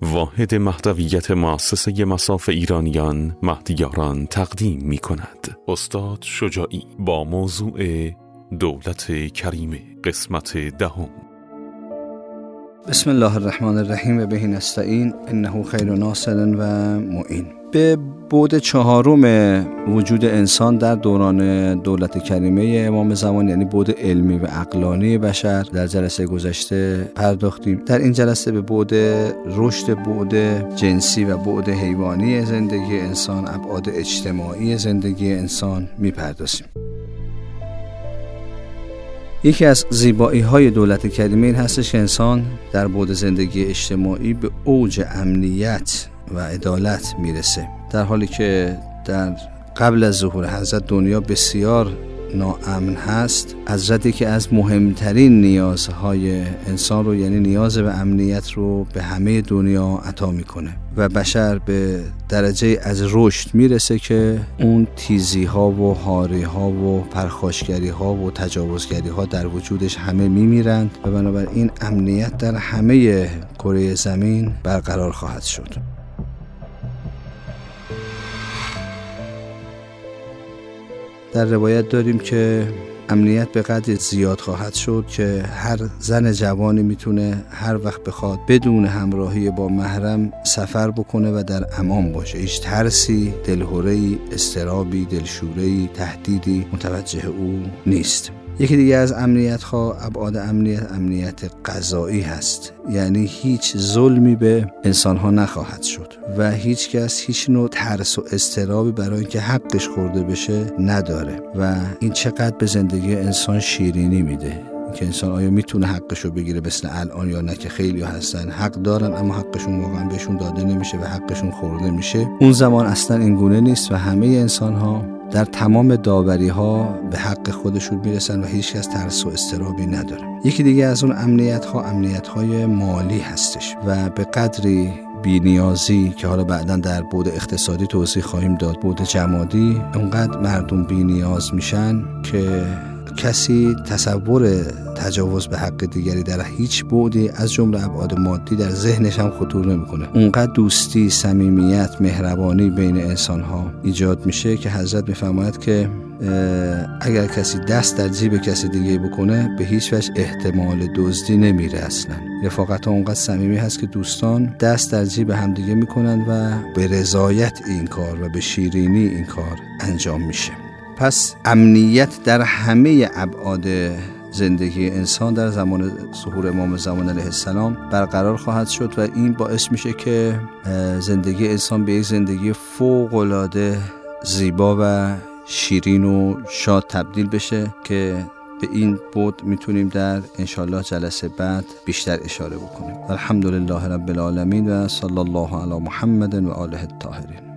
واحد مهدویت مؤسسه مصاف ایرانیان مهدیاران تقدیم می کند. استاد شجاعی با موضوع دولت کریمه قسمت 10. بسم الله الرحمن الرحیم و به نستعین انه خیر ناصر و معین. به بعد 4 وجود انسان در دوران دولت کریمه امام زمان، یعنی بعد علمی و عقلانی بشر، در جلسه گذشته پرداختیم. در این جلسه به بعد رشد، بعد جنسی و بعد حیوانی زندگی انسان، ابعاد اجتماعی زندگی انسان میپردازیم. یکی از زیبایی‌های دولت کریمه این هستش که انسان در بعد زندگی اجتماعی به اوج امنیت و عدالت میرسه، در حالی که در قبل از ظهور حضرت دنیا بسیار ناامن هست. حضرت که از مهمترین نیازهای انسان رو، یعنی نیاز به امنیت رو، به همه دنیا عطا میکنه و بشر به درجه از رشد میرسه که اون تیزی ها و هاری ها و پرخاشگری ها و تجاوزگری ها در وجودش همه میمیرند و بنابراین امنیت در همه کره زمین برقرار خواهد شد. در روایت داریم که امنیت به قدری زیاد خواهد شد که هر زن جوانی میتونه هر وقت بخواد بدون همراهی با محرم سفر بکنه و در امان باشه. هیچ ترسی، دلهره‌ای، اضطرابی، دلشوره‌ای، تهدیدی متوجه او نیست. یکی دیگه از امنیت‌ها، ابعاد امنیت قضایی هست، یعنی هیچ ظلمی به انسان‌ها نخواهد شد و هیچ کس هیچ نوع ترس و اضطرابی برای اینکه حقش خورده بشه نداره و این چقدر به زندگی انسان شیرینی میده که انسان آیا میتونه حقشو بگیره مثل الان یا نه، که خیلی هستن حق دارن اما حقشون واقعا بهشون داده نمیشه و حقشون خورده میشه. اون زمان اصلا این گونه نیست و همه انسان‌ها در تمام داوری ها به حق خودشون میرسن و هیچ کس ترس و اضطرابی نداره. یکی دیگه از اون امنیت های مالی هستش و به قدری بی‌نیازی که حالا بعداً در بعد اقتصادی توضیح خواهیم داد، بعد جمادی، اونقدر مردم بی‌نیاز میشن که کسی تصور تجاوز به حق دیگری در هیچ بعدی از جمله ابعاد مادی در ذهنش هم خطور نمیکنه. اونقدر دوستی، صمیمیت، مهربانی بین انسان‌ها ایجاد میشه که حضرت میفرماید که اگر کسی دست در جیب کسی دیگه بکنه به هیچ وجه احتمال دزدی نمیره. اصلا رفاقت ها اونقدر صمیمی هست که دوستان دست در جیب همدیگه میکنن و به رضایت این کار و به شیرینی این کار انجام میشه. پس امنیت در همه ابعاد زندگی انسان در زمان ظهور امام زمان علیه السلام برقرار خواهد شد و این باعث میشه که زندگی انسان به یک زندگی فوق‌العاده زیبا و شیرین و شاد تبدیل بشه که به این بعد میتونیم در انشالله جلسه بعد بیشتر اشاره بکنیم. الحمدلله رب العالمین و صلی الله علی محمد و آله الطاهرین.